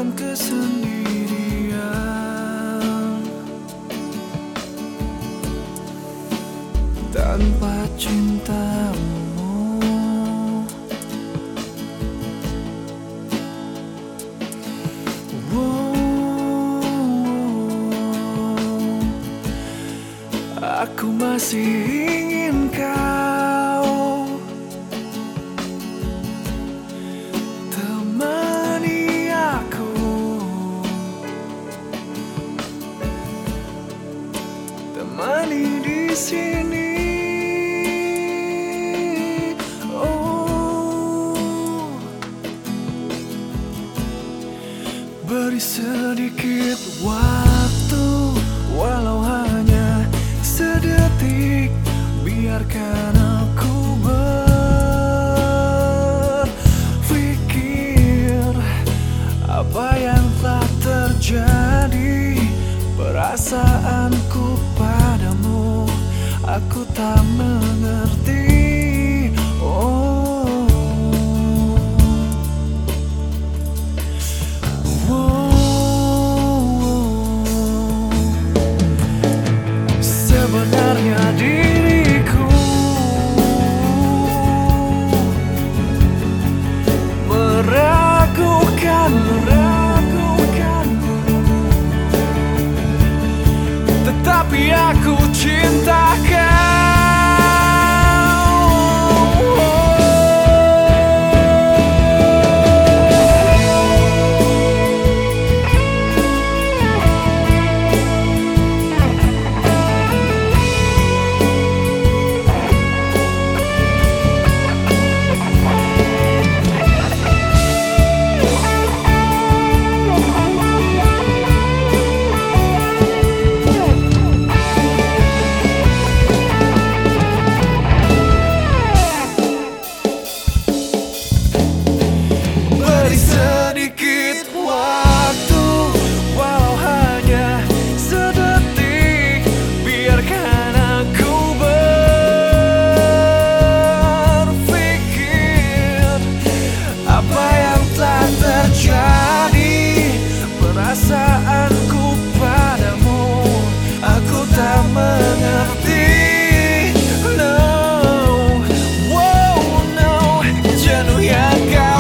dalam kesendirian tanpa cintamu. Aku masih ingin kau temani aku, temani di sini. Oh, beri sedikit waktu, walau hanya sedetik, biarkan aku berpikir apa yang telah terjadi. Perasaanku padamu aku tak mengerti. Oh, sebenarnya diriku meragukan, tetapi aku cinta kau. Sedikit waktu, walau hanya sedetik, biarkan aku berpikir apa yang telah terjadi. Perasaanku padamu aku tak mengerti. No, wow, no, jenuh yang kau